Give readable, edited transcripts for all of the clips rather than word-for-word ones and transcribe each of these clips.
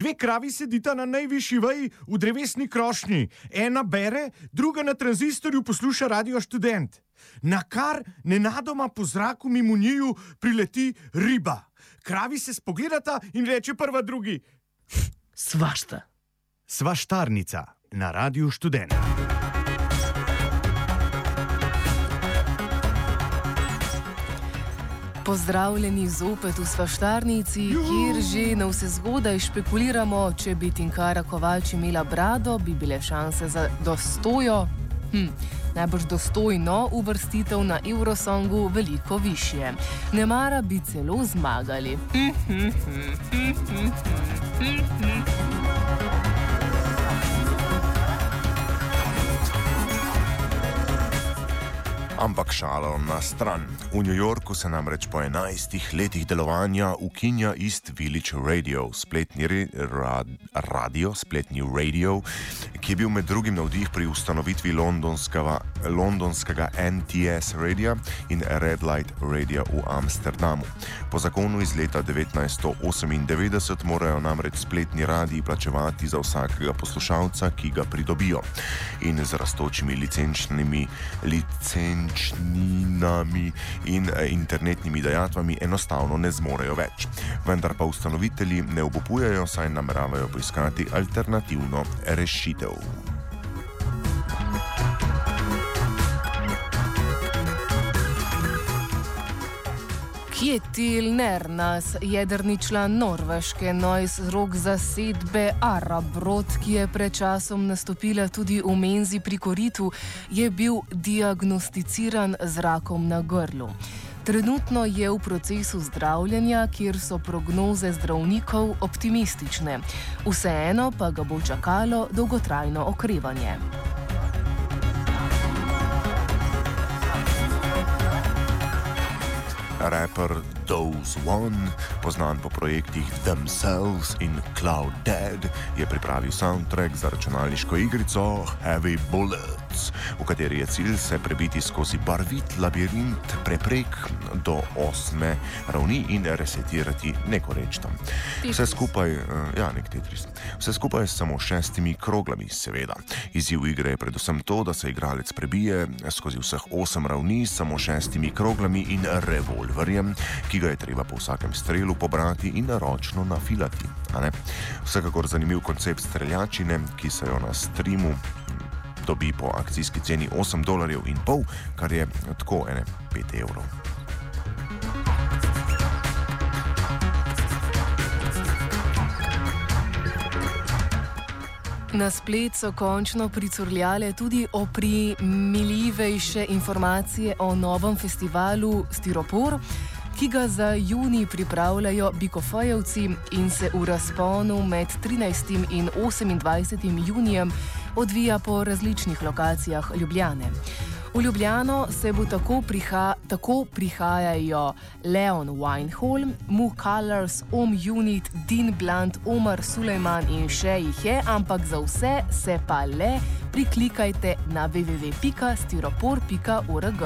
Dve kravi sedita na najvišji veji v drevesni krošnji. Ena bere, druga na tranzistorju posluša Radio Študent. Nakar nenadoma po zraku mimo njiju prileti riba. Kravi se spogledata in reče prva drugi: Svašta. Svaštarnica na Radiu Študent. Pozdravljeni zopet v Svaštarnici, kjer že navsezgodaj špekuliramo, če bi Tinkara Kovač imela brado, bi bile šanse za najbrž dostojno uvrstitev na Eurosongu veliko višje. Nemara bi celo zmagali. Ampak šalo na stran. V New Yorku se namreč po 11 letih delovanja ukinja East Village Radio, spletni radio, ki je bil med drugim navdih pri ustanovitvi londonskega NTS radia in Red Light radia v Amsterdamu. Po zakonu iz leta 1998 morajo namreč spletni radiji plačevati za vsakega poslušalca, ki ga pridobijo. In z rastočimi licenčninami in internetnimi dajatvami enostavno ne zmorejo več. Vendar pa ustanovitelji ne obupujejo, saj nameravajo poiskati alternativno rešitev. Kjetil Nernas, jedrni član Norveške, rok zasedbe Arabrod, ki je pred časom nastopila tudi v menzi pri koritu, je bil diagnosticiran z rakom na grlu. Trenutno je v procesu zdravljenja, kjer so prognoze zdravnikov optimistične. Vseeno pa ga bo čakalo dolgotrajno okrevanje. Rapper Dose One, poznan po projektih Themselves in Cloud Dead, je pripravil soundtrack za računalniško igrico Heavy Bullets, v kateri je cilj se prebiti skozi barvit labirint preprek do 8. ravni in resetirati neko reč tam. Vse skupaj s samo 6 kroglami, seveda. Izziv igre je predvsem to, da se igralec prebije skozi vseh 8 ravni s samo 6 kroglami in revolverjem, ki ga je treba po vsakem strelu pobrati in ročno nafilati. Vsekakor zanimiv koncept streljačine, ki se jo na streamu dobi po akcijski ceni $8.50, kar je tako 5 evrov. Na splet so končno pricurljale tudi oprijemljivejše informacije o novem festivalu Stiropor, ki ga za junij pripravljajo Bikofejevci in se v razponu med 13. in 28. junijem odvija po različnih lokacijah Ljubljane. V Ljubljano se bo tako prihajajo Leon Weinholm, Mu Colors, Unit, Dean Blunt, Omar Sulejman in še jih je, ampak za vse se pa le priklikajte na www.stiropor.org.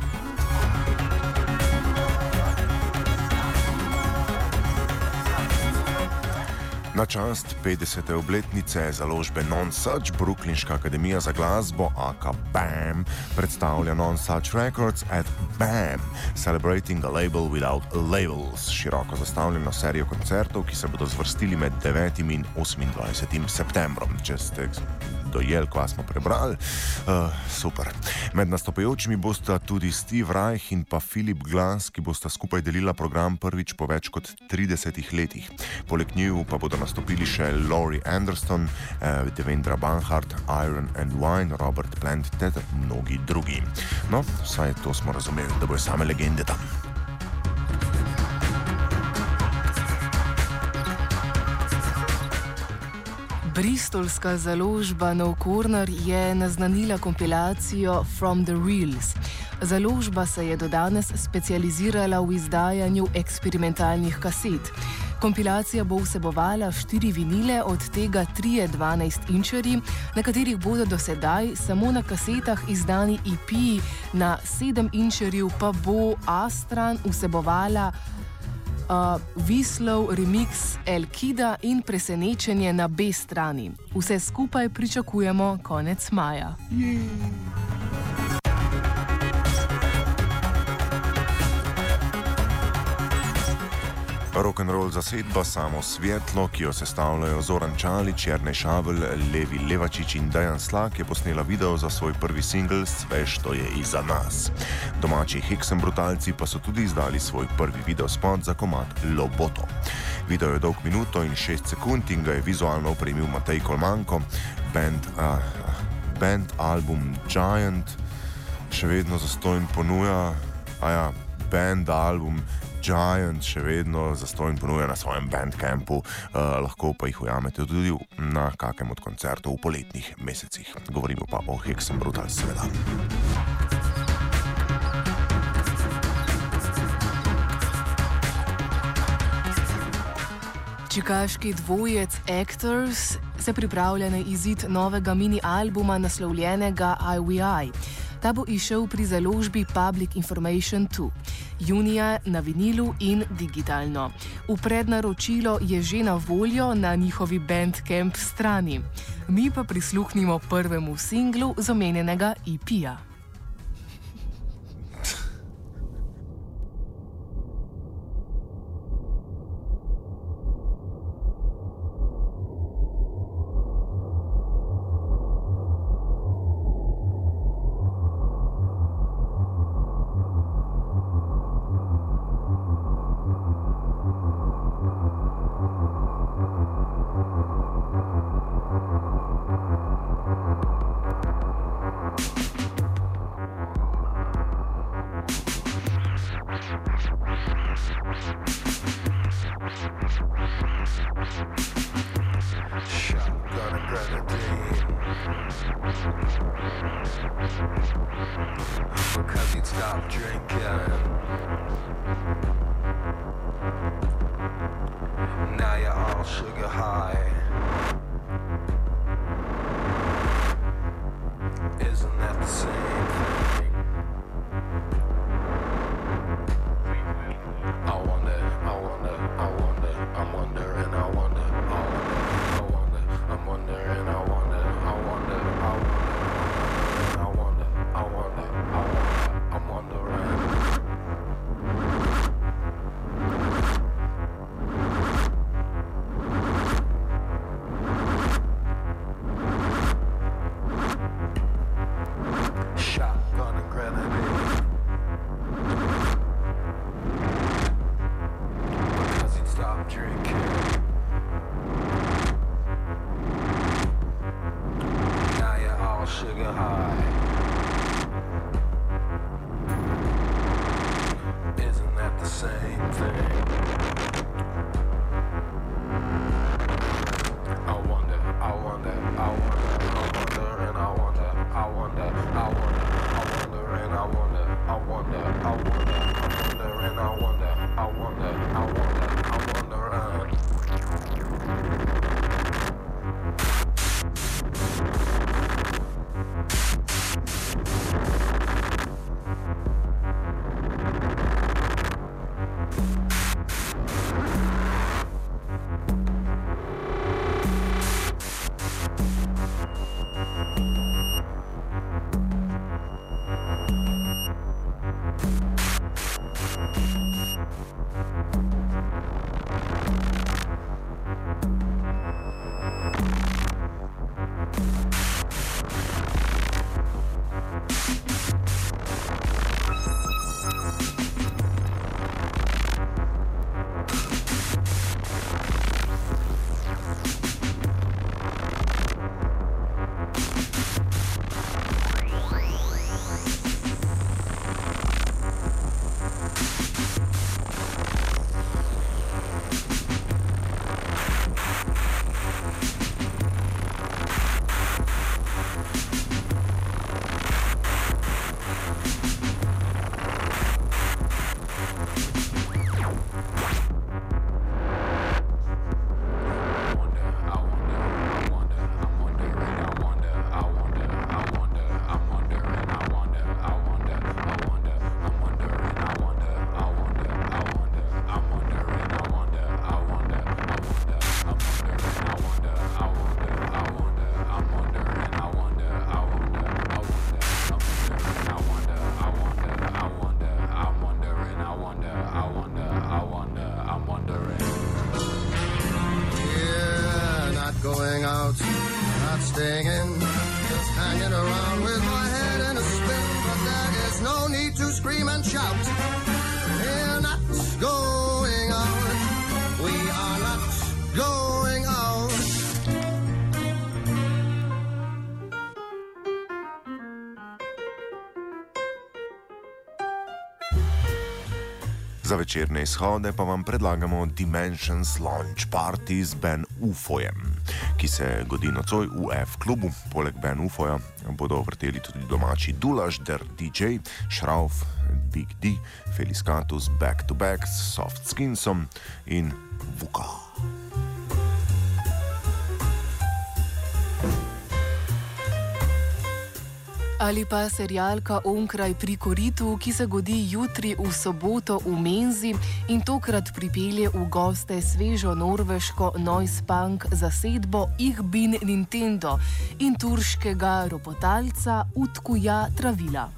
Na čast 50. obletnice založbe Nonsuch Brooklynska akademija za glasbo aka BAM predstavlja Nonsuch Records at BAM, Celebrating a Label Without Labels, široko zastavljeno serijo koncertov, ki se bodo zvrstili med 9. in 28. septembrom. Če ste dojeli, ko smo prebrali, super. Med nastopajočimi bosta tudi Steve Reich in pa Philip Glass, ki bosta skupaj delila program prvič po več kot 30 letih. Poleg njiju pa bodo nastopili še Laurie Anderson, Devendra Banhart, Iron and Wine, Robert Plant ter mnogi drugi. No, vsaj to smo razumeli, da bojo same legende tam. Bristolska založba No Corner je naznanila kompilacijo From the Reels. Založba se je do danes specializirala v izdajanju eksperimentalnih kaset. Kompilacija bo vsebovala 4 vinile, od tega 3 12-inčerji, na katerih bodo do sedaj samo na kasetah izdani EP, na 7-inčerju pa bo A-stran vsebovala Vislov remix El Kida in presenečenje na B strani. Vse skupaj pričakujemo konec maja. Rock'n'roll zasedba Samo Svetlo, ki jo sestavljajo Zoran Čalić, Jernej Šavelj, Levi Levačič in Dejan Slak, je posnela video za svoj prvi singl Sve što je iza nas. Domači Hexenbrutalci pa so tudi izdali svoj prvi videospot za komad Loboto. Video je dolg minuto in 6 sekund in ga je vizualno opremil Matej Kolmanko. Band album Giant še vedno zastonj ponuja, band album Giant še vedno zastonj ponuja na svojem Bandcampu, lahko pa jih ujamete tudi na kakem od koncertov v poletnih mesecih. Govorimo pa o Hexenbrutals, seveda. Čikaški dvojec Actors se pripravlja na izid novega mini-albuma naslovljenega IWI. Ta bo izšel pri založbi Public Information 2. Junija na vinilu in digitalno. V prednaročilo je že na voljo na njihovi Bandcamp strani. Mi pa prisluhnimo prvemu singlu z omenjenega EP-ja. out, not staying in, just hanging around with my head in a spin. But there is no need to scream and shout. We're not going out. We are not going out. Za večerne izhode pa vam predlagamo Dimensions Launch Party z Ben UFO-jem, ki se godi nocoj v F-klubu. Poleg Ben UFO-ja bodo vrteli tudi domači Dulaš, Der DJ, Šrauf, Big D, Feliskatus, Back to Back s Soft Skinsom in Vuka. Ali pa serialka Onkraj pri koritu, ki se godi jutri v soboto v Menzi in tokrat pripelje v goste svežo norveško noise punk zasedbo Ich bin Nintendo in turškega ropotalca Utkuja Travila.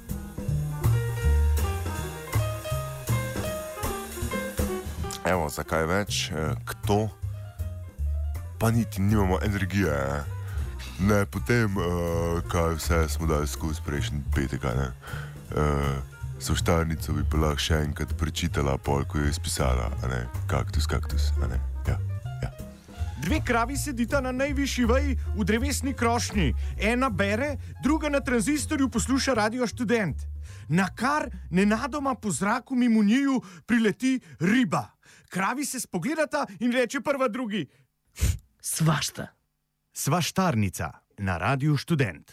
Evo, zakaj več? Kdo? Pa niti nimamo energije, Ne, potem, kaj vse smo dali skozi prejšnji petek, ne? Soštarnico bi pa lahko še enkrat prečitala, pol, ko je izpisala, a ne? Kaktus, a ne? Ja. Dve kravi sedita na najvišji veji v drevesni krošnji. Ena bere, druga na tranzistorju posluša Radio Študent. Nakar nenadoma po zraku mimo njiju prileti riba. Kravi se spogledata in reče prva drugi: Svašta. Svaštarnica na Radiu Študent.